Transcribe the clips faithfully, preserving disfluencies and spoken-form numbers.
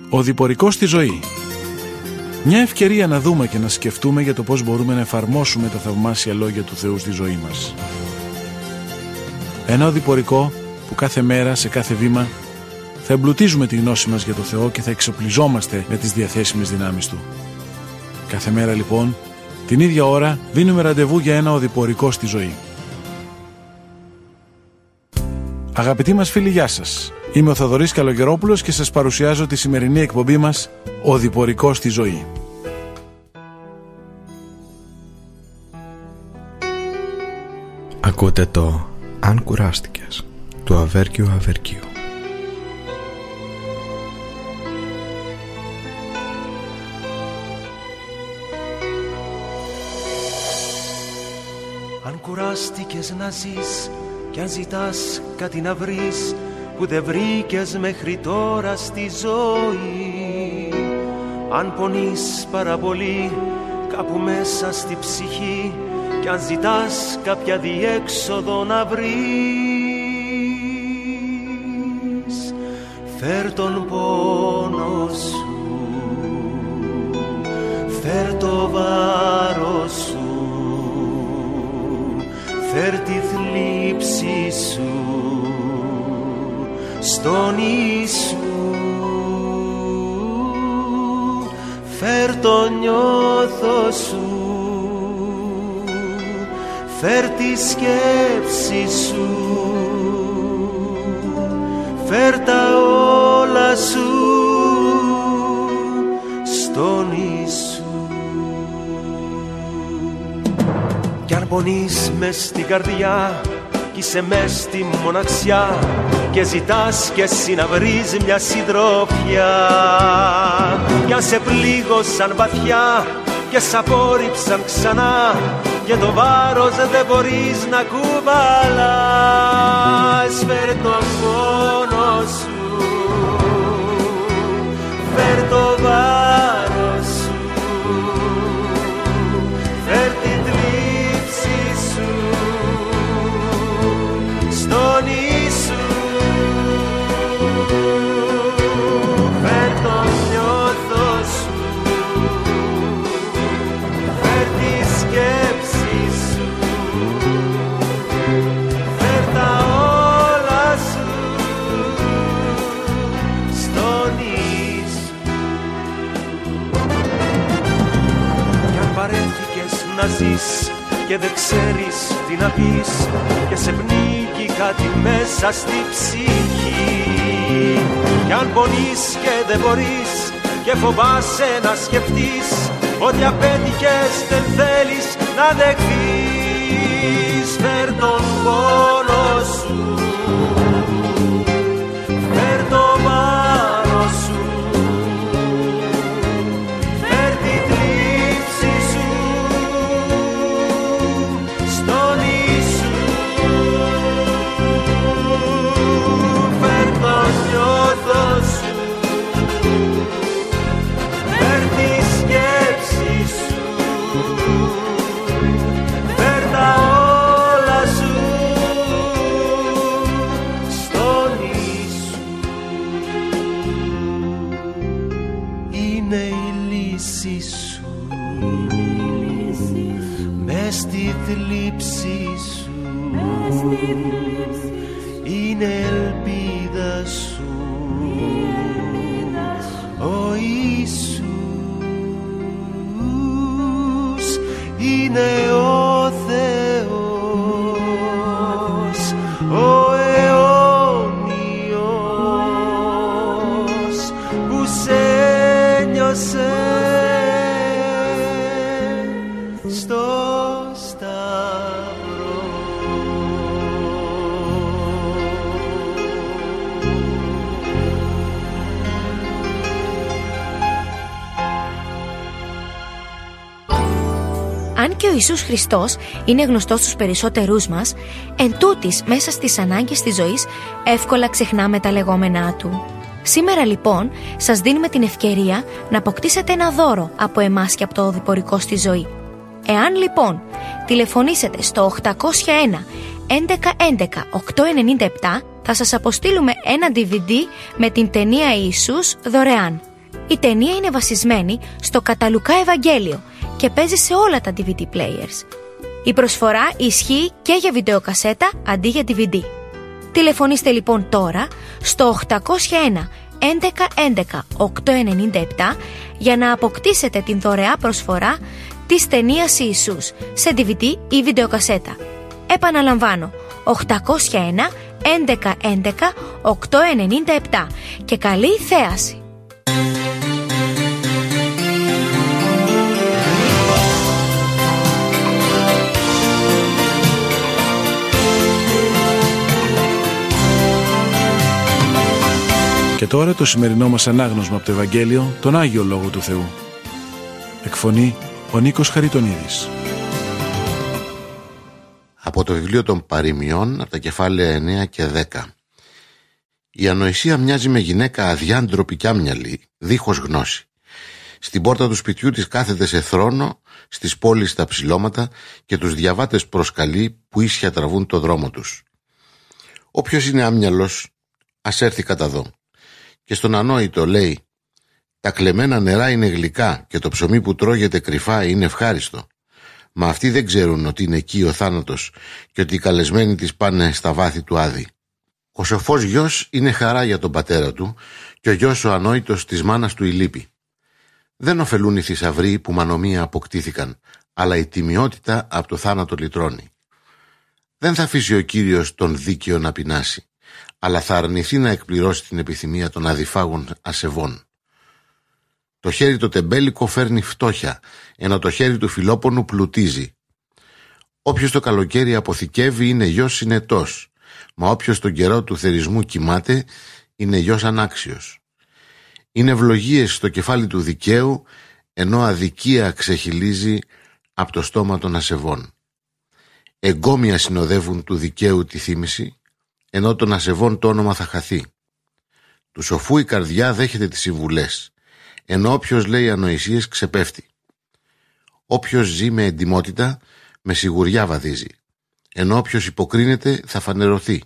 Ο διπορικός στη ζωή. Μια ευκαιρία να δούμε και να σκεφτούμε για το πώς μπορούμε να εφαρμόσουμε τα θαυμάσια λόγια του Θεού στη ζωή μας. Ένα οδηπορικό που κάθε μέρα, σε κάθε βήμα, θα εμπλουτίζουμε τη γνώση μας για το Θεό και θα εξοπλιζόμαστε με τις διαθέσιμες δυνάμεις Του. Κάθε μέρα λοιπόν, την ίδια ώρα, δίνουμε ραντεβού για ένα οδηπορικό στη ζωή. Αγαπητοί μας φίλοι, γεια σας. Είμαι ο Θοδωρής Καλογερόπουλος και σας παρουσιάζω τη σημερινή εκπομπή μας «Οδηπορικό στη ζωή». Ακούτε το «Αν κουράστηκες» του Αβέρκιου Αβερκίου. Αν κουράστηκες να ζεις κι αν ζητάς κάτι να βρεις που δεν βρήκες μέχρι τώρα στη ζωή, αν πονείς πάρα πολύ κάπου μέσα στη ψυχή κι αν ζητάς κάποια διέξοδο να βρεις, φέρ τον πόνο σου, φέρ το βάρος σου, φέρ τη θλίψη σου στον Ιησού, φέρ το νιώθω σου, φέρ τη σκέψη σου, φέρ τα όλα σου στον Ιησού. Κι αν πονείς μες στην καρδιά κι είσαι μες στη μοναξιά και ζητάς κι εσύ να βρεις μια συντροφιά, κι αν σε πλήγωσαν βαθιά και σ' απόρριψαν ξανά και το βάρος δεν μπορείς να κουβαλάς, φέρ τον πόνο σου, φέρ το βάρος σου, φέρ την θλίψη σου στον Ιησού, φέρ τον νιώθω σου, φέρ τη σκέψη σου, φέρ τα όλα σου στον Ιησού. Κι αν παρέθηκες να ζεις και δεν ξέρεις τι να πεις και σε πνίγει κάτι μέσα στη ψυχή, κι αν πονείς και δεν μπορείς και φοβάσαι να σκεφτείς ότι απέτυχες δεν θέλεις να δεχτείς, φέρ τον πόνο σου, φέρ το βάρος σου, φέρ τη θλίψη σου στον Ιησού, φέρ το νιώθω σου, φέρ τη σκέψη σου, φέρ τα όλα σου στον Ιησού. Είναι η λύση σου μες στη θλίψη σου, είναι ελπίδα σου ο Ιησούς, είναι ο Θεός ο αιώνιος που σε νιώσε στο Σταυρό. Αν και ο Ιησούς Χριστός είναι γνωστός στους περισσότερούς μας, εν τούτης μέσα στις ανάγκες της ζωής εύκολα ξεχνάμε τα λεγόμενά Του. Σήμερα λοιπόν σας δίνουμε την ευκαιρία να αποκτήσετε ένα δώρο από εμάς και από το οδηπορικό στη ζωή. Εάν λοιπόν τηλεφωνήσετε στο οκτακόσια ένα έντεκα έντεκα οκτακόσια ενενήντα επτά, θα σας αποστείλουμε ένα ντι βι ντι με την ταινία Ιησούς δωρεάν. Η ταινία είναι βασισμένη στο κατά Λουκά Ευαγγέλιο και παίζει σε όλα τα ντι βι ντι players. Η προσφορά ισχύει και για βιντεοκασέτα αντί για ντι βι ντι. Τηλεφωνήστε λοιπόν τώρα στο οκτακόσια ένα έντεκα έντεκα οκτακόσια ενενήντα επτά για να αποκτήσετε την δωρεά προσφορά της ταινίας Ιησούς σε ντι βι ντι ή βιντεοκασέτα. Επαναλαμβάνω, οκτακόσια ένα έντεκα έντεκα οκτακόσια ενενήντα επτά και καλή θέαση! Και τώρα το σημερινό μας ανάγνωσμα από το Ευαγγέλιο, τον Άγιο Λόγο του Θεού. Εκφωνεί ο Νίκος Χαριτονίδης. Από το βιβλίο των Παροιμιών, από τα κεφάλαια εννέα και δέκα. Η ανοησία μοιάζει με γυναίκα αδιάντροπη κι άμυαλη, δίχως γνώση. Στην πόρτα του σπιτιού της κάθεται σε θρόνο, στις πόλεις τα ψηλώματα και τους διαβάτες προσκαλεί που ίσια τραβούν το δρόμο τους. Όποιος είναι άμυαλος, ας έρθει κατά δω. Και στον ανόητο λέει: τα κλεμμένα νερά είναι γλυκά και το ψωμί που τρώγεται κρυφά είναι ευχάριστο. Μα αυτοί δεν ξέρουν ότι είναι εκεί ο θάνατος και ότι οι καλεσμένοι της πάνε στα βάθη του Άδη. Ο σοφός γιος είναι χαρά για τον πατέρα του και ο γιος ο ανόητος της μάνας του η λύπη. Δεν ωφελούν οι θησαυροί που μανομία αποκτήθηκαν, αλλά η τιμιότητα από το θάνατο λυτρώνει. Δεν θα αφήσει ο Κύριος τον δίκαιο να πεινάσει, αλλά θα αρνηθεί να εκπληρώσει την επιθυμία των αδιφάγων ασεβών. Το χέρι το τεμπέλικο φέρνει φτώχεια, ενώ το χέρι του φιλόπονου πλουτίζει. Όποιος το καλοκαίρι αποθηκεύει είναι γιος συνετός, μα όποιος τον καιρό του θερισμού κοιμάται είναι γιος ανάξιος. Είναι ευλογίες στο κεφάλι του δικαίου, ενώ αδικία ξεχυλίζει από το στόμα των ασεβών. Εγκόμια συνοδεύουν του δικαίου τη θύμηση, ενώ των ασεβών το όνομα θα χαθεί. Του σοφού η καρδιά δέχεται τις συμβουλές, ενώ όποιος λέει ανοησίες ξεπέφτει. Όποιος ζει με εντιμότητα, με σιγουριά βαδίζει, ενώ όποιος υποκρίνεται θα φανερωθεί.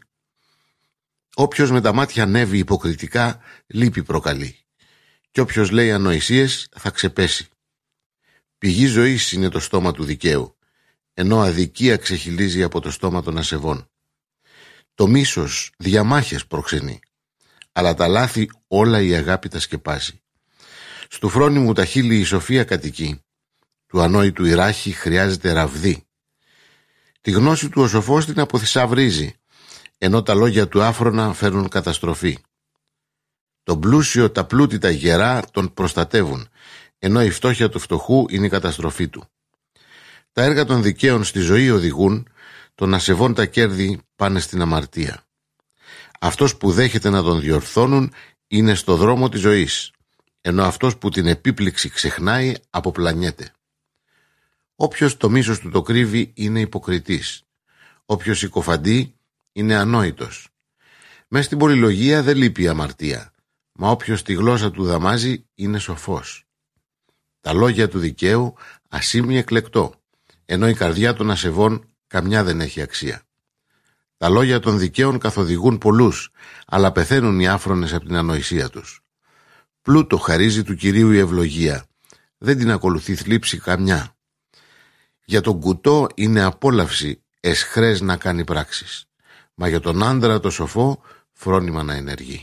Όποιος με τα μάτια ανέβει υποκριτικά, λύπη προκαλεί, και όποιος λέει ανοησίες θα ξεπέσει. Πηγή ζωής είναι το στόμα του δικαίου, ενώ αδικία ξεχυλίζει από το στόμα των ασεβών. Το μίσος διαμάχες προξενεί, αλλά τα λάθη όλα η αγάπη τα σκεπάζει. Στου φρόνιμου τα χείλη η σοφία κατοικεί, του ανόητου η ράχη χρειάζεται ραβδί. Τη γνώση του ο σοφός την αποθυσαυρίζει, ενώ τα λόγια του άφρονα φέρνουν καταστροφή. Τον πλούσιο τα πλούτητα γερά τον προστατεύουν, ενώ η φτώχεια του φτωχού είναι η καταστροφή του. Τα έργα των δικαίων στη ζωή οδηγούν, των ασεβών τα κέρδη πάνε στην αμαρτία. Αυτός που δέχεται να τον διορθώνουν είναι στο δρόμο της ζωής, ενώ αυτός που την επίπληξη ξεχνάει αποπλανιέται. Όποιος το μίσος του το κρύβει είναι υποκριτής. Όποιος συκοφαντεί είναι ανόητος. Μες στην πολυλογία δεν λείπει η αμαρτία, μα όποιος τη γλώσσα του δαμάζει είναι σοφός. Τα λόγια του δικαίου ασήμει εκλεκτό, ενώ η καρδιά των ασεβών καμιά δεν έχει αξία. Τα λόγια των δικαίων καθοδηγούν πολλούς, αλλά πεθαίνουν οι άφρονες από την ανοησία τους. Πλούτο χαρίζει του Κυρίου η ευλογία, δεν την ακολουθεί θλίψη καμιά. Για τον κουτό είναι απόλαυση εσχρές να κάνει πράξεις, μα για τον άντρα το σοφό φρόνημα να ενεργεί.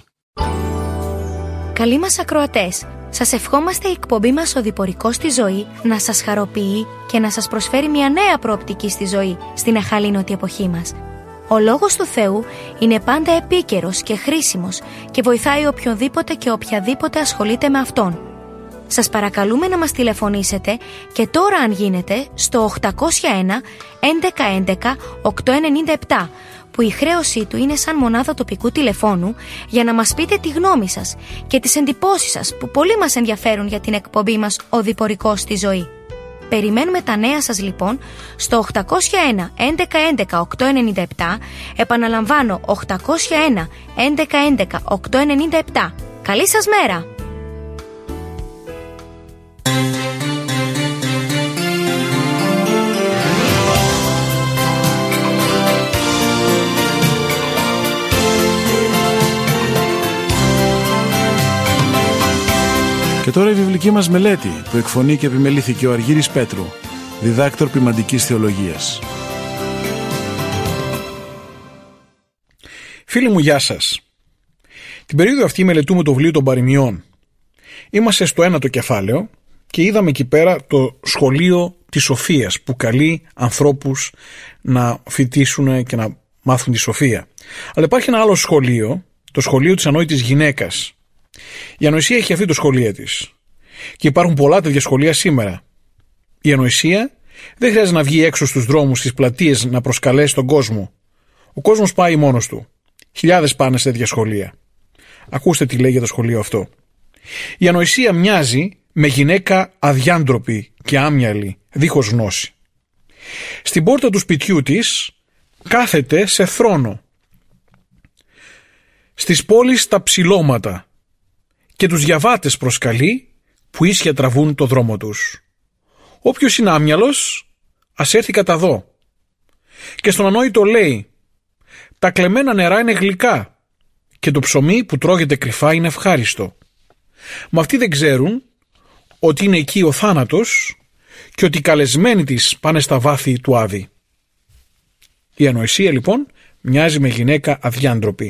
Καλοί μας ακροατές, σας ευχόμαστε η εκπομπή μας «Ο Διπορικός στη ζωή» να σας χαροποιεί και να σας προσφέρει μια νέα προοπτική στη ζωή στην εχαλήνωτη εποχή μας. Ο Λόγος του Θεού είναι πάντα επίκαιρος και χρήσιμος και βοηθάει οποιονδήποτε και οποιαδήποτε ασχολείται με Αυτόν. Σας παρακαλούμε να μας τηλεφωνήσετε και τώρα αν γίνεται στο οκτακόσια ένα έντεκα έντεκα οκτακόσια ενενήντα επτά, που η χρέωσή του είναι σαν μονάδα τοπικού τηλεφώνου, για να μας πείτε τη γνώμη σας και τις εντυπώσεις σας που πολύ μας ενδιαφέρουν για την εκπομπή μας «Ο Διπορικός στη ζωή». Περιμένουμε τα νέα σας λοιπόν στο οκτακόσια ένα έντεκα έντεκα οκτακόσια ενενήντα επτά, επαναλαμβάνω οκτακόσια ένα έντεκα έντεκα οκτακόσια ενενήντα επτά. Καλή σας μέρα! Και τώρα η βιβλική μας μελέτη που εκφωνεί και επιμελήθηκε ο Αργύρης Πέτρου, διδάκτορ ποιμαντικής θεολογίας. Φίλοι μου, γεια σας. Την περίοδο αυτή μελετούμε το βιβλίο των παροιμιών. Είμαστε στο ένατο κεφάλαιο και είδαμε εκεί πέρα το σχολείο της σοφίας που καλεί ανθρώπους να φοιτήσουν και να μάθουν τη σοφία. Αλλά υπάρχει ένα άλλο σχολείο, το σχολείο της ανόητης γυναίκας. Η ανοησία έχει αυτή το σχολείο της. Και υπάρχουν πολλά τέτοια σχολεία σήμερα. Η ανοησία δεν χρειάζεται να βγει έξω στους δρόμους, στις πλατείες, να προσκαλέσει τον κόσμο. Ο κόσμος πάει μόνος του. Χιλιάδες πάνε σε τέτοια σχολεία. Ακούστε τι λέει για το σχολείο αυτό. Η ανοησία μοιάζει με γυναίκα αδιάντροπη και άμυαλη, δίχως γνώση. Στην πόρτα του σπιτιού της κάθεται σε θρόνο. Στις πόλεις τα ψηλώματα και τους διαβάτες προσκαλεί που ίσια τραβούν το δρόμο τους. Όποιος είναι άμυαλος ας έρθει κατά δω. Και στον ανόητο λέει: τα κλεμμένα νερά είναι γλυκά και το ψωμί που τρώγεται κρυφά είναι ευχάριστο. Μα αυτοί δεν ξέρουν ότι είναι εκεί ο θάνατος και ότι οι καλεσμένοι της πάνε στα βάθη του Άδη. Η ανοησία λοιπόν μοιάζει με γυναίκα αδιάντροπη.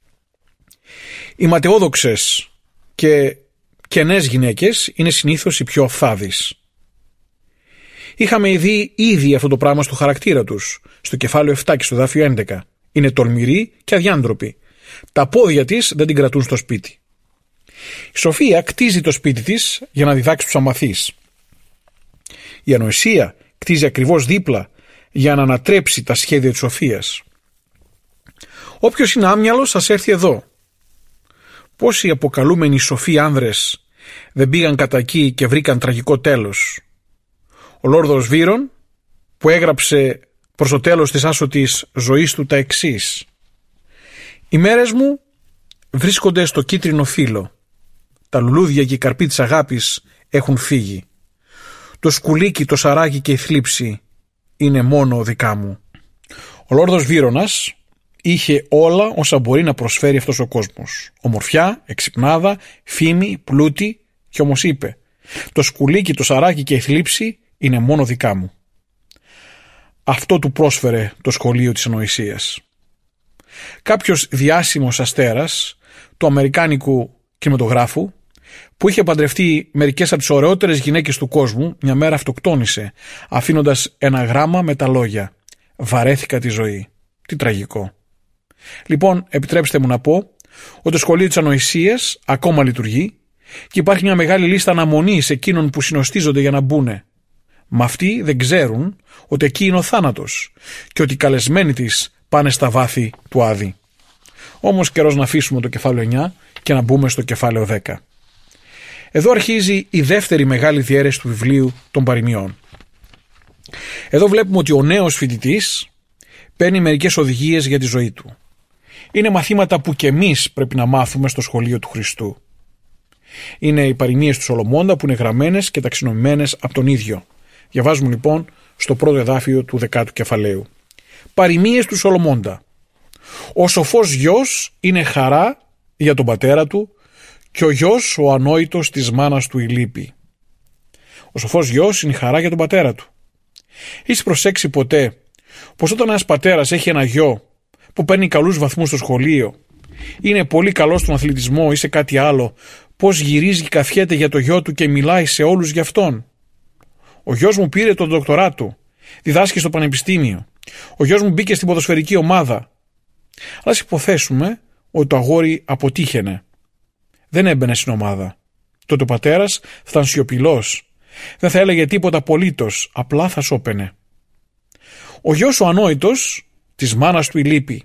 Οι ματαιόδοξες και κενές γυναίκες είναι συνήθως οι πιο αυθάδεις. Είχαμε δει ήδη αυτό το πράγμα στο χαρακτήρα τους, στο κεφάλαιο επτά και στο δάφιο έντεκα. Είναι τολμηρή και αδιάντροπη. Τα πόδια της δεν την κρατούν στο σπίτι. Η σοφία κτίζει το σπίτι της για να διδάξει τους αμαθείς. Η ανοησία κτίζει ακριβώς δίπλα για να ανατρέψει τα σχέδια της σοφίας. Όποιος είναι άμυαλος ας έρθει εδώ. Πόσοι αποκαλούμενοι σοφοί άνδρες δεν πήγαν κατά εκεί και βρήκαν τραγικό τέλος. Ο Λόρδος Βύρον που έγραψε προς το τέλος της άσωτης ζωής του τα εξής: «Οι μέρες μου βρίσκονται στο κίτρινο φύλλο. Τα λουλούδια και οι καρποί της αγάπης έχουν φύγει. Το σκουλίκι, το σαράκι και η θλίψη είναι μόνο δικά μου». Ο Λόρδος Βύρονας είχε όλα όσα μπορεί να προσφέρει αυτός ο κόσμος. Ομορφιά, εξυπνάδα, φήμη, πλούτη, και όμως είπε: «Το σκουλίκι, το σαράκι και η θλίψη είναι μόνο δικά μου». Αυτό του πρόσφερε το σχολείο της ανοησίας. Κάποιος διάσημος αστέρας του αμερικάνικου κινηματογράφου που είχε παντρευτεί μερικές από τις ωραιότερες γυναίκες του κόσμου, μια μέρα αυτοκτόνησε αφήνοντας ένα γράμμα με τα λόγια: «Βαρέθηκα τη ζωή». Τι τραγικό. Λοιπόν, επιτρέψτε μου να πω ότι το σχολείο της ανοησίας ακόμα λειτουργεί και υπάρχει μια μεγάλη λίστα αναμονής εκείνων που συνοστίζονται για να μπουνε. Μα αυτοί δεν ξέρουν ότι εκεί είναι ο θάνατος και ότι οι καλεσμένοι της πάνε στα βάθη του Άδη. Όμως καιρός να αφήσουμε το κεφάλαιο εννιά και να μπούμε στο κεφάλαιο δέκα. Εδώ αρχίζει η δεύτερη μεγάλη διαίρεση του βιβλίου των παροιμιών. Εδώ βλέπουμε ότι ο νέος φοιτητής παίρνει μερικές οδηγίες για τη ζωή του. Είναι μαθήματα που και εμείς πρέπει να μάθουμε στο σχολείο του Χριστού. Είναι οι παροιμίες του Σολομώντα που είναι γραμμένες και ταξινομημένες από τον ίδιο. Διαβάζουμε λοιπόν στο πρώτο εδάφιο του δεκάτου κεφαλαίου. Παροιμίες του Σολομώντα. Ο σοφός γιος είναι χαρά για τον πατέρα του και ο γιος ο ανόητος της μάνας του η λύπη. Ο σοφός γιος είναι χαρά για τον πατέρα του. Έχεις προσέξει ποτέ πως όταν ένας πατέρας έχει ένα γιο που παίρνει καλούς βαθμούς στο σχολείο, είναι πολύ καλός στον αθλητισμό ή σε κάτι άλλο, πως γυρίζει και καθιέται για το γιο του και μιλάει σε όλους γι' αυτόν? Ο γιος μου πήρε τον δοκτορά του, διδάσκει στο πανεπιστήμιο. Ο γιος μου μπήκε στην ποδοσφαιρική ομάδα. Αλλά ας υποθέσουμε ότι το αγόρι αποτύχαινε. Δεν έμπαινε στην ομάδα. Τότε ο πατέρας θα ήταν σιωπηλός. Δεν θα έλεγε τίποτα απολύτως, απλά θα σώπαινε. Ο γιος ο ανόητος της μάνας του η λύπη.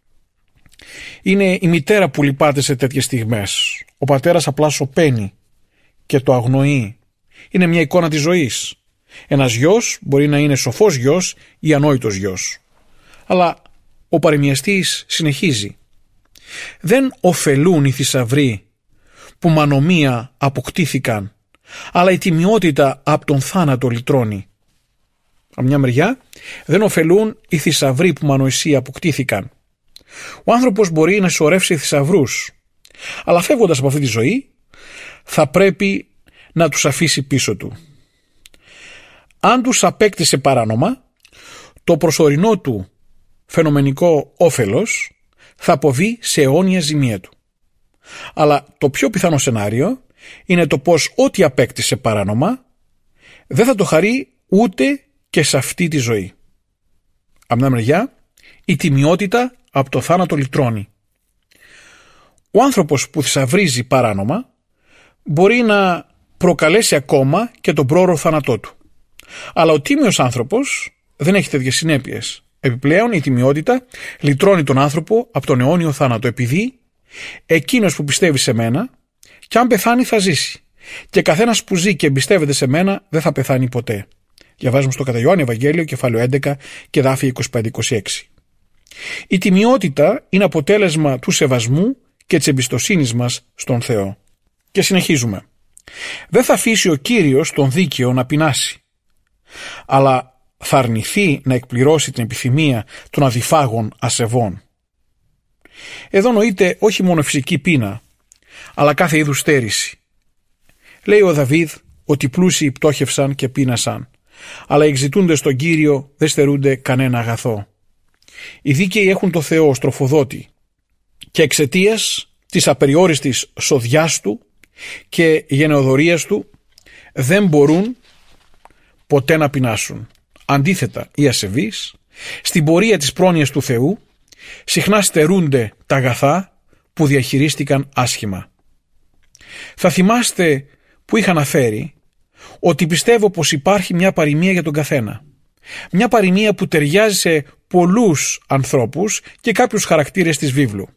Είναι η μητέρα που λυπάται σε τέτοιες στιγμές. Ο πατέρας απλά σωπαίνει και το αγνοεί. Είναι μια εικόνα της ζωής. Ένας γιος μπορεί να είναι σοφός γιος ή ανόητος γιος. Αλλά ο παροιμιαστής συνεχίζει. Δεν ωφελούν οι θησαυροί που με ανομία αποκτήθηκαν, αλλά η τιμιότητα από τον θάνατο λυτρώνει. Από μια μεριά, δεν ωφελούν οι θησαυροί που με ανοησία αποκτήθηκαν. Ο άνθρωπος μπορεί να σωρεύσει θησαυρούς, αλλά φεύγοντας από αυτή τη ζωή, θα πρέπει να τους αφήσει πίσω του. Αν τους απέκτησε παράνομα, το προσωρινό του φαινομενικό όφελος θα αποβεί σε αιώνια ζημία του. Αλλά το πιο πιθανό σενάριο είναι το πως ό,τι απέκτησε παράνομα δεν θα το χαρεί ούτε και σε αυτή τη ζωή. Από μια μεριά, η τιμιότητα από το θάνατο λυτρώνει. Ο άνθρωπος που θησαυρίζει παράνομα μπορεί να προκαλέσει ακόμα και τον πρόωρο θάνατό του. Αλλά ο τίμιος άνθρωπος δεν έχει τέτοιες συνέπειες. Επιπλέον, η τιμιότητα λυτρώνει τον άνθρωπο από τον αιώνιο θάνατο, επειδή εκείνος που πιστεύει σε μένα, κι αν πεθάνει θα ζήσει, και καθένας που ζει και εμπιστεύεται σε μένα δεν θα πεθάνει ποτέ. Διαβάζουμε στο κατά Ιωάννη Ευαγγέλιο, κεφάλαιο έντεκα και εδάφια είκοσι πέντε είκοσι έξι. Η τιμιότητα είναι αποτέλεσμα του σεβασμού και της εμπιστοσύνης μας στον Θεό. Και συνεχίζουμε. Δεν θα αφήσει ο Κύριος τον δίκαιο να πεινάσει, αλλά θα αρνηθεί να εκπληρώσει την επιθυμία των αδιφάγων ασεβών. Εδώ νοείται όχι μόνο φυσική πείνα, αλλά κάθε είδους στέρηση. Λέει ο Δαβίδ ότι οι πλούσιοι πτώχευσαν και πείνασαν, αλλά οι εξητούντες τον Κύριο δεν στερούνται κανένα αγαθό. Οι δίκαιοι έχουν το Θεό ως τροφοδότη και εξαιτίας της απεριόριστης σοδιάς του και γενεοδορίας του δεν μπορούν ποτέ να πεινάσουν. Αντίθετα, οι ασεβείς στην πορεία της πρόνοιας του Θεού συχνά στερούνται τα αγαθά που διαχειρίστηκαν άσχημα. Θα θυμάστε που είχα αναφέρει ότι πιστεύω πως υπάρχει μια παροιμία για τον καθένα. Μια παροιμία που ταιριάζει σε πολλούς ανθρώπους και κάποιους χαρακτήρες της βίβλου.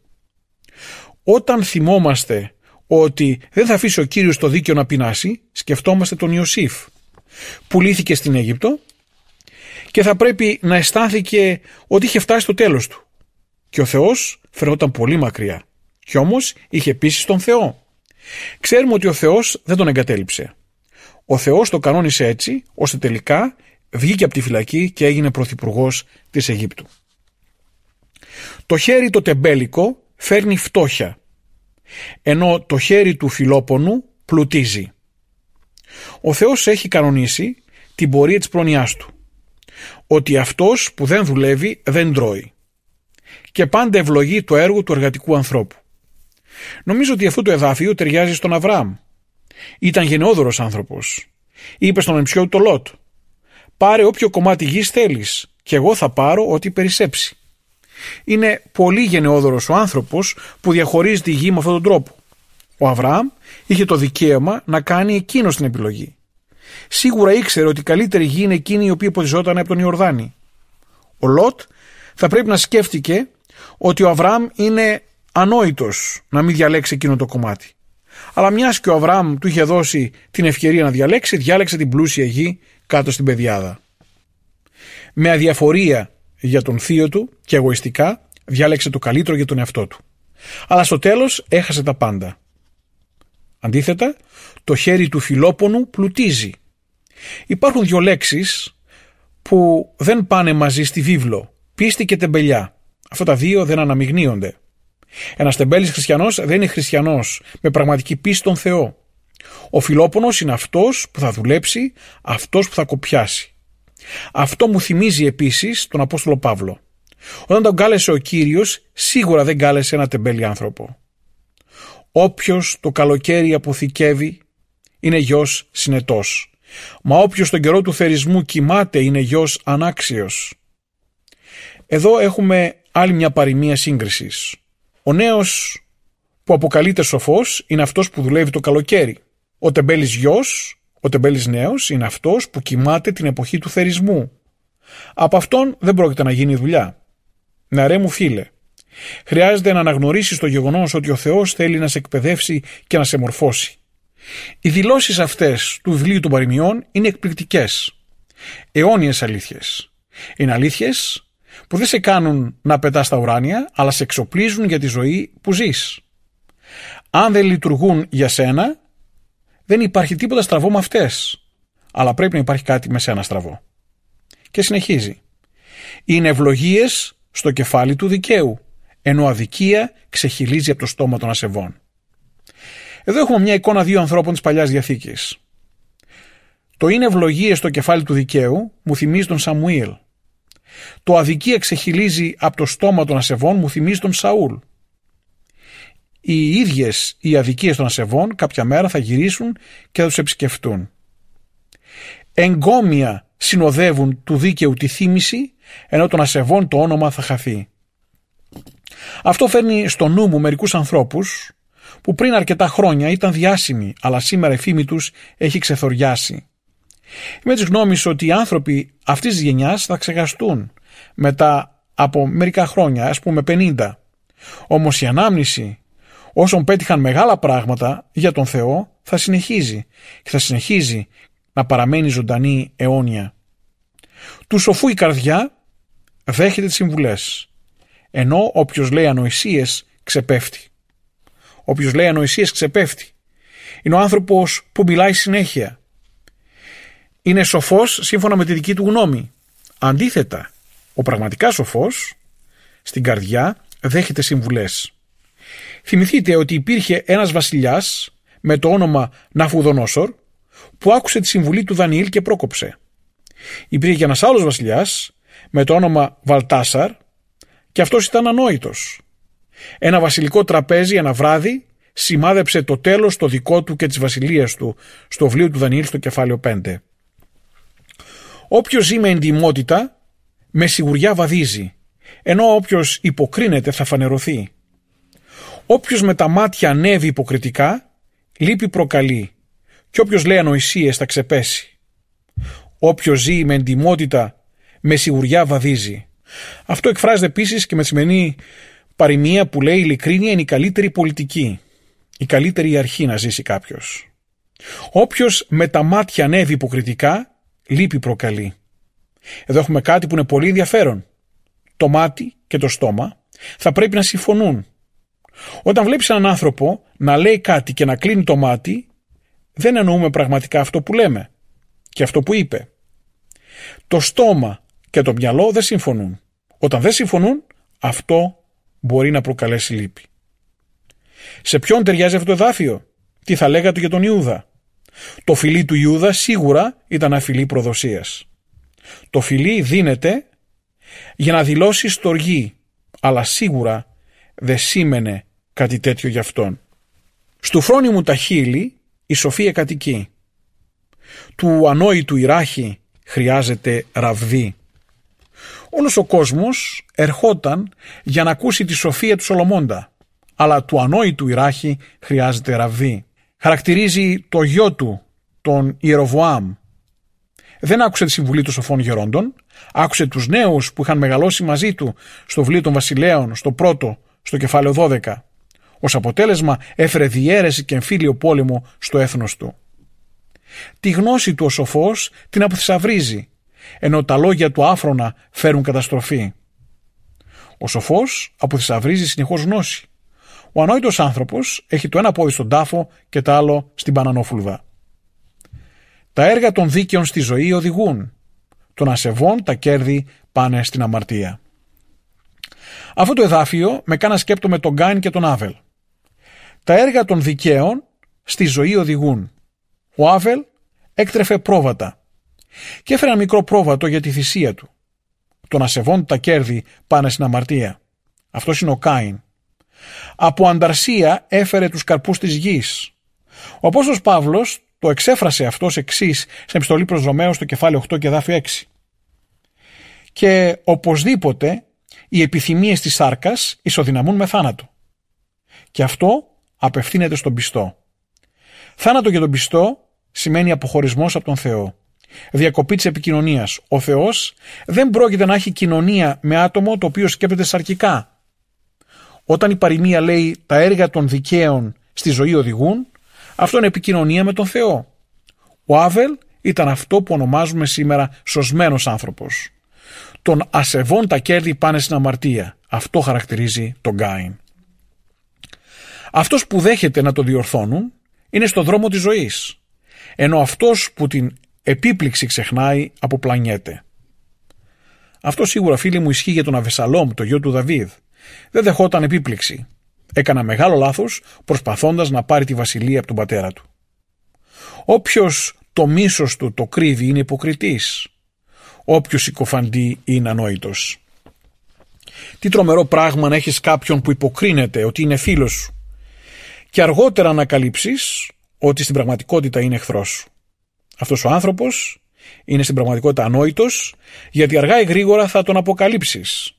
Όταν θυμόμαστε ότι δεν θα αφήσει ο Κύριος το δίκαιο να πεινάσει, σκεφτόμαστε τον Ιωσήφ, που λύθηκε στην Αίγυπτο και θα πρέπει να αισθάνθηκε ότι είχε φτάσει στο τέλος του. Και ο Θεός φαινόταν πολύ μακριά. Κι όμως είχε επίσης τον Θεό. Ξέρουμε ότι ο Θεός δεν τον εγκατέλειψε. Ο Θεός το κανόνισε έτσι, ώστε τελικά βγήκε από τη φυλακή και έγινε πρωθυπουργός της Αιγύπτου. Το χέρι το τεμπέλικο φέρνει φτώχεια, ενώ το χέρι του φιλόπονου πλουτίζει. Ο Θεός έχει κανονίσει την πορεία της πρόνοιάς του, ότι αυτός που δεν δουλεύει δεν τρώει, και πάντα ευλογεί το έργο του εργατικού ανθρώπου. Νομίζω ότι αυτό το εδάφιο ταιριάζει στον Αβραάμ. Ήταν γενναιόδωρος άνθρωπος. Είπε στον εμψιό του το Λότ: «Πάρε όποιο κομμάτι γης θέλεις και εγώ θα πάρω ό,τι περισσέψει». Είναι πολύ γενναιόδωρος ο άνθρωπος που διαχωρίζει τη γη με αυτόν τον τρόπο. Ο Αβραάμ είχε το δικαίωμα να κάνει εκείνος την επιλογή. Σίγουρα ήξερε ότι η καλύτερη γη είναι εκείνη η οποία ποτιζόταν από τον Ιορδάνη. Ο Λότ θα πρέπει να σκέφτηκε ότι ο Αβραάμ είναι ανόητος να μην διαλέξει εκείνο το κομμάτι. Αλλά μιας και ο Αβραάμ του είχε δώσει την ευκαιρία να διαλέξει, διάλεξε την πλούσια γη κάτω στην πεδιάδα. Με αδιαφορία για τον θείο του και εγωιστικά διάλεξε το καλύτερο για τον εαυτό του. Αλλά στο τέλος έχασε τα πάντα. Αντίθετα, το χέρι του φιλόπονου πλουτίζει. Υπάρχουν δύο λέξεις που δεν πάνε μαζί στη βίβλο: πίστη και τεμπελιά. Αυτά τα δύο δεν αναμειγνύονται. Ένας τεμπέλης χριστιανός δεν είναι χριστιανός με πραγματική πίστη στον Θεό. Ο φιλόπονος είναι αυτός που θα δουλέψει, αυτός που θα κοπιάσει. Αυτό μου θυμίζει επίσης τον Απόστολο Παύλο. Όταν τον κάλεσε ο Κύριος, σίγουρα δεν κάλεσε ένα τεμπέλη άνθρωπο. Όποιος το καλοκαίρι αποθηκεύει είναι γιος συνετός, μα όποιος τον καιρό του θερισμού κοιμάται είναι γιος ανάξιος. Εδώ έχουμε άλλη μια παροιμία σύγκρισης. Ο νέος που αποκαλείται σοφός είναι αυτός που δουλεύει το καλοκαίρι. Ο τεμπέλης γιος, ο τεμπέλης νέος, είναι αυτός που κοιμάται την εποχή του θερισμού. Από αυτόν δεν πρόκειται να γίνει δουλειά. Νεαρέ μου φίλε, χρειάζεται να αναγνωρίσεις το γεγονός ότι ο Θεός θέλει να σε εκπαιδεύσει και να σε μορφώσει. Οι δηλώσεις αυτές του βιβλίου των παροιμιών είναι εκπληκτικές. Αιώνιες αλήθειες. Είναι αλήθειες που δεν σε κάνουν να πετάς στα ουράνια, αλλά σε εξοπλίζουν για τη ζωή που ζεις. Αν δεν λειτουργούν για σένα, δεν υπάρχει τίποτα στραβό με αυτές, αλλά πρέπει να υπάρχει κάτι με σένα στραβό. Και συνεχίζει. Είναι ευλογίες στο κεφάλι του δικαίου, ενώ αδικία ξεχυλίζει από το στόμα των ασεβών. Εδώ έχουμε μια εικόνα δύο ανθρώπων της Παλιάς Διαθήκης. Το είναι ευλογίες στο κεφάλι του δικαίου μου θυμίζει τον Σαμουήλ. Το αδικία ξεχυλίζει από το στόμα των ασεβών μου θυμίζει τον Σαούλ. Οι ίδιες οι αδικίες των ασεβών κάποια μέρα θα γυρίσουν και θα τους επισκεφτούν. Εγκόμια συνοδεύουν του δίκαιου τη θύμηση, ενώ των ασεβών το όνομα θα χαθεί. Αυτό φέρνει στο νου μου μερικούς ανθρώπους που πριν αρκετά χρόνια ήταν διάσημοι, αλλά σήμερα η φήμη τους έχει ξεθοριάσει. Είμαι της γνώμης ότι οι άνθρωποι αυτής της γενιάς θα ξεχαστούν μετά από μερικά χρόνια, ας πούμε πενήντα. Όμως η ανάμνηση όσων πέτυχαν μεγάλα πράγματα για τον Θεό θα συνεχίζει και θα συνεχίζει να παραμένει ζωντανή αιώνια. Του σοφού η καρδιά δέχεται τις συμβουλές, ενώ όποιος λέει ανοησίες ξεπέφτει. Όποιος λέει ανοησίες ξεπέφτει. Είναι ο άνθρωπος που μιλάει συνέχεια. Είναι σοφός σύμφωνα με τη δική του γνώμη. Αντίθετα, ο πραγματικά σοφός στην καρδιά δέχεται συμβουλές. Θυμηθείτε ότι υπήρχε ένας βασιλιάς με το όνομα Ναβουδονόσορ που άκουσε τη συμβουλή του Δανιήλ και πρόκοψε. Υπήρχε και ένας άλλος βασιλιάς με το όνομα Βαλτάσαρ και αυτός ήταν ανόητος. Ένα βασιλικό τραπέζι ένα βράδυ σημάδεψε το τέλος το δικό του και της βασιλείας του στο βιβλίο του Δανιήλ στο κεφάλαιο πέντε. Όποιος ζει με εντιμότητα με σιγουριά βαδίζει, ενώ όποιος υποκρίνεται θα φανερωθεί. Όποιος με τα μάτια ανέβει υποκριτικά, λύπη προκαλεί, και όποιος λέει ανοησίες θα ξεπέσει. Όποιος ζει με εντιμότητα με σιγουριά βαδίζει. Αυτό εκφράζεται επίσης και με τη σημερινή παροιμία που λέει: η ειλικρίνεια είναι η καλύτερη πολιτική, η καλύτερη αρχή να ζήσει κάποιος. Όποιος με τα μάτια ανέβει υποκριτικά, λύπη προκαλεί. Εδώ έχουμε κάτι που είναι πολύ ενδιαφέρον. Το μάτι και το στόμα θα πρέπει να συμφωνούν. Όταν βλέπεις έναν άνθρωπο να λέει κάτι και να κλείνει το μάτι, δεν εννοούμε πραγματικά αυτό που λέμε και αυτό που είπε. Το στόμα και το μυαλό δεν συμφωνούν. Όταν δεν συμφωνούν, αυτό μπορεί να προκαλέσει λύπη. Σε ποιον ταιριάζει αυτό το εδάφιο? Τι θα λέγατε για τον Ιούδα? Το φιλί του Ιούδα σίγουρα ήταν ένα φιλί προδοσίας. Το φιλί δίνεται για να δηλώσει στοργή, αλλά σίγουρα δεν σήμαινε κάτι τέτοιο για αυτόν. Στου φρόνιμου τα χείλη η σοφία κατοικεί. Του ανόητου η ράχη χρειάζεται ραβδί. Όλος ο κόσμος ερχόταν για να ακούσει τη σοφία του Σολομώντα, αλλά του ανόητου η ράχη χρειάζεται ραβδί. Χαρακτηρίζει το γιο του, τον Ιεροβοάμ. Δεν άκουσε τη συμβουλή των σοφών γερόντων, άκουσε τους νέους που είχαν μεγαλώσει μαζί του στο βιβλίο των Βασιλέων, στο πρώτο, στο κεφάλαιο δώδεκα. Ως αποτέλεσμα έφερε διαίρεση και εμφύλιο πόλεμο στο έθνος του. Τη γνώση του ο σοφός την αποθυσαυρίζει, ενώ τα λόγια του άφρονα φέρουν καταστροφή. Ο σοφός αποθυσαυρίζει συνεχώς γνώση. Ο ανόητος άνθρωπος έχει το ένα πόδι στον τάφο και το άλλο στην μπανανόφουλβα. Τα έργα των δίκαιων στη ζωή οδηγούν. Των ασεβών τα κέρδη πάνε στην αμαρτία. Αυτό το εδάφιο με κάνει να σκέπτομαι τον Γκάιν και τον Άβελ. Τα έργα των δικαίων στη ζωή οδηγούν. Ο Άβελ έκτρεφε πρόβατα και έφερε ένα μικρό πρόβατο για τη θυσία του. Των ασεβών τα κέρδη πάνε στην αμαρτία. Αυτός είναι ο Κάιν. Από ανταρσία έφερε τους καρπούς της γης. Ο Απόστολος Παύλος το εξέφρασε αυτός εξής στην επιστολή προς Ρωμαίους στο κεφάλαιο οκτώ και εδάφιο έξι. Και οπωσδήποτε οι επιθυμίες της σάρκας ισοδυναμούν με θάνατο. Και αυτό απευθύνεται στον πιστό. Θάνατο για τον πιστό σημαίνει αποχωρισμός από τον Θεό. Διακοπή της επικοινωνίας. Ο Θεός δεν πρόκειται να έχει κοινωνία με άτομο το οποίο σκέπτεται σαρκικά. Όταν η παροιμία λέει τα έργα των δικαίων στη ζωή οδηγούν, αυτό είναι επικοινωνία με τον Θεό. Ο Άβελ ήταν αυτό που ονομάζουμε σήμερα σωσμένος άνθρωπος. Των ασεβών τα κέρδη πάνε στην αμαρτία. Αυτό χαρακτηρίζει τον Γκάιν. Αυτός που δέχεται να το διορθώνουν είναι στο δρόμο της ζωής, ενώ αυτός που την επίπληξη ξεχνάει αποπλανιέται. Αυτό σίγουρα, φίλοι μου, ισχύει για τον Αβεσαλόμ, το γιο του Δαβίδ. Δεν δεχόταν επίπληξη. Έκανα μεγάλο λάθος προσπαθώντας να πάρει τη βασιλεία από τον πατέρα του. Όποιος το μίσος του το κρύβει είναι υποκριτής. Όποιος συκοφαντεί είναι ανόητος. Τι τρομερό πράγμα να έχεις κάποιον που υποκρίνεται ότι είναι φίλος σου και αργότερα ανακαλύψεις ότι στην πραγματικότητα είναι εχθρός σου. Αυτός ο άνθρωπος είναι στην πραγματικότητα ανόητος, γιατί αργά ή γρήγορα θα τον αποκαλύψεις.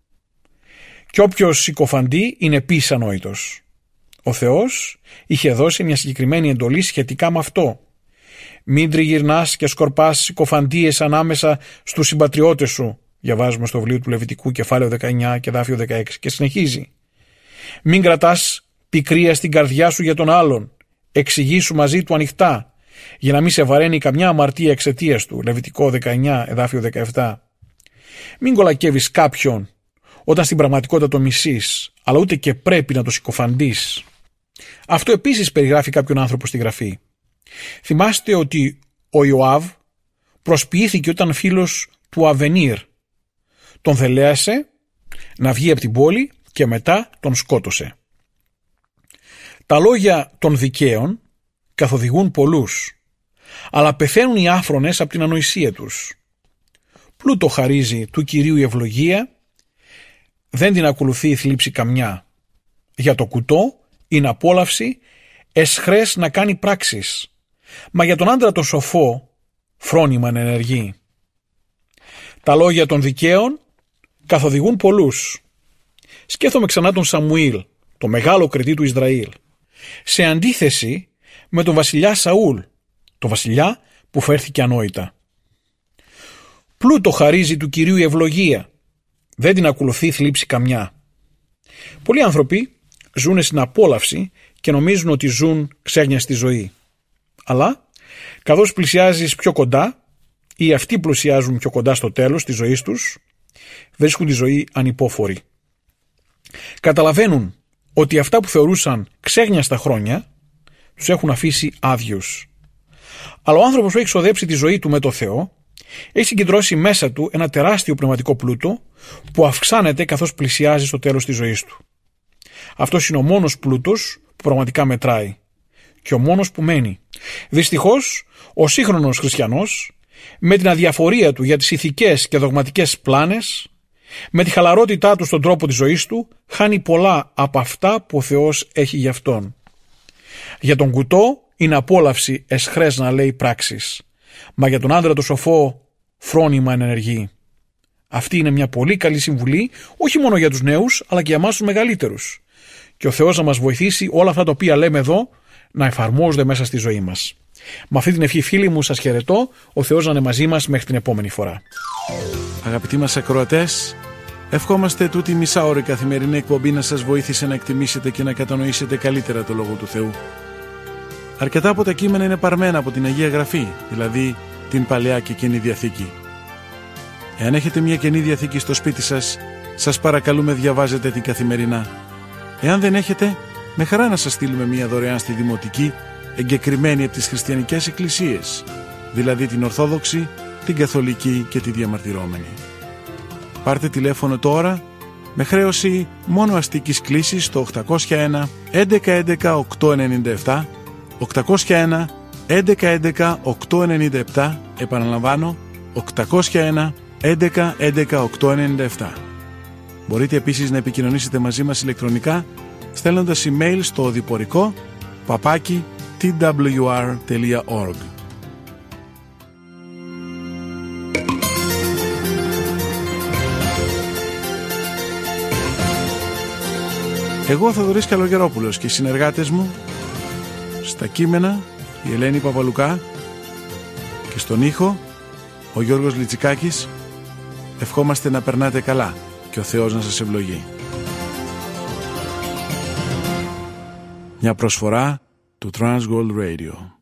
Και όποιος συκοφαντεί είναι επίσης ανόητος. Ο Θεός είχε δώσει μια συγκεκριμένη εντολή σχετικά με αυτό. Μην τριγυρνάς και σκορπάς συκοφαντίες ανάμεσα στους συμπατριώτες σου. Διαβάζουμε στο βιβλίο του Λεβιτικού κεφάλαιο δεκαεννιά και εδάφιο δεκαέξι και συνεχίζει. Μην κρατάς πικρία στην καρδιά σου για τον άλλον. Εξηγήσου μαζί του ανοιχτά, για να μην σε βαραίνει καμιά αμαρτία εξαιτίας του. Λεβιτικό δεκαεννιά εδάφιο δεκαεπτά. Μην κολακεύεις κάποιον όταν στην πραγματικότητα το μισείς, αλλά ούτε και πρέπει να το συκοφαντείς. Αυτό επίσης περιγράφει κάποιον άνθρωπο στη Γραφή. Θυμάστε ότι ο Ιωάβ προσποιήθηκε όταν φίλος του Αβενίρ. Τον θελέασε να βγει από την πόλη και μετά τον σκότωσε. Τα λόγια των δικαίων καθοδηγούν πολλούς, αλλά πεθαίνουν οι άφρονες από την ανοησία τους. Πλούτο χαρίζει του Κυρίου η ευλογία, δεν την ακολουθεί η θλίψη καμιά. Για το κουτό είναι απόλαυση, εσχρές να κάνει πράξεις, μα για τον άντρα το σοφό φρόνημα να ενεργεί. Τα λόγια των δικαίων καθοδηγούν πολλούς. Σκέφτομαι ξανά τον Σαμουήλ, το μεγάλο κριτή του Ισραήλ, σε αντίθεση με τον βασιλιά Σαούλ, το βασιλιά που φέρθηκε ανόητα. Πλούτο χαρίζει του Κυρίου η ευλογία, δεν την ακολουθεί θλίψη καμιά. Πολλοί άνθρωποι ζουν στην απόλαυση και νομίζουν ότι ζουν ξέγνια στη ζωή. Αλλά καθώς πλησιάζεις πιο κοντά ή αυτοί πλησιάζουν πιο κοντά στο τέλος της ζωής τους, βρίσκουν τη ζωή ανυπόφορη. Καταλαβαίνουν ότι αυτά που θεωρούσαν ξέγνια στα χρόνια τους έχουν αφήσει άδειους. Αλλά ο άνθρωπος που έχει ξοδέψει τη ζωή του με το Θεό έχει συγκεντρώσει μέσα του ένα τεράστιο πνευματικό πλούτο που αυξάνεται καθώς πλησιάζει στο τέλος της ζωής του. Αυτός είναι ο μόνος πλούτος που πραγματικά μετράει και ο μόνος που μένει. Δυστυχώς, ο σύγχρονος χριστιανός, με την αδιαφορία του για τις ηθικές και δογματικές πλάνες, με τη χαλαρότητά του στον τρόπο της ζωής του, χάνει πολλά από αυτά που ο Θεός έχει για αυτόν. Για τον κουτό είναι απόλαυση εσχρές να λέει πράξεις, μα για τον άντρα το σοφό φρόνημα ενεργεί. Αυτή είναι μια πολύ καλή συμβουλή, όχι μόνο για τους νέους, αλλά και για εμάς τους μεγαλύτερους. Και ο Θεός να μας βοηθήσει όλα αυτά τα οποία λέμε εδώ να εφαρμόζονται μέσα στη ζωή μας. Με αυτή την ευχή, φίλοι μου, σας χαιρετώ. Ο Θεός να είναι μαζί μας μέχρι την επόμενη φορά. Αγαπητοί μας ακροατές, ευχόμαστε τούτη μισάωρη καθημερινή εκπομπή να σας βοήθησε να εκτιμήσετε και να κατανοήσετε καλύτερα το Λόγο του Θεού. Αρκετά από τα κείμενα είναι παρμένα από την Αγία Γραφή, δηλαδή την Παλαιά και Καινή Διαθήκη. Εάν έχετε μια Καινή Διαθήκη στο σπίτι σας, σας παρακαλούμε διαβάζετε την καθημερινά. Εάν δεν έχετε, με χαρά να σας στείλουμε μια δωρεάν στη Δημοτική, εγκεκριμένη από τις χριστιανικές εκκλησίες, δηλαδή την Ορθόδοξη, την Καθολική και τη Διαμαρτυρόμενη. Πάρτε τηλέφωνο τώρα με χρέωση μόνο αστικής κλήσης στο οκτακόσια ένα έντεκα έντεκα οκτακόσια ενενήντα επτά, οκτακόσια ένα έντεκα έντεκα οκτακόσια ενενήντα επτά, επαναλαμβάνω οκτακόσια ένα έντεκα έντεκα οκτακόσια ενενήντα επτά. Μπορείτε επίσης να επικοινωνήσετε μαζί μας ηλεκτρονικά στέλνοντας email στο οδηπορικό παπάκι τι ντάμπλιου αρ τελεία org. Εγώ, Θοδωρής Καλογερόπουλος, και οι συνεργάτες μου στα κείμενα η Ελένη Παπαλουκά και στον ήχο ο Γιώργος Λιτσικάκης, ευχόμαστε να περνάτε καλά και ο Θεός να σας ευλογεί. Μια προσφορά του Transworld Radio.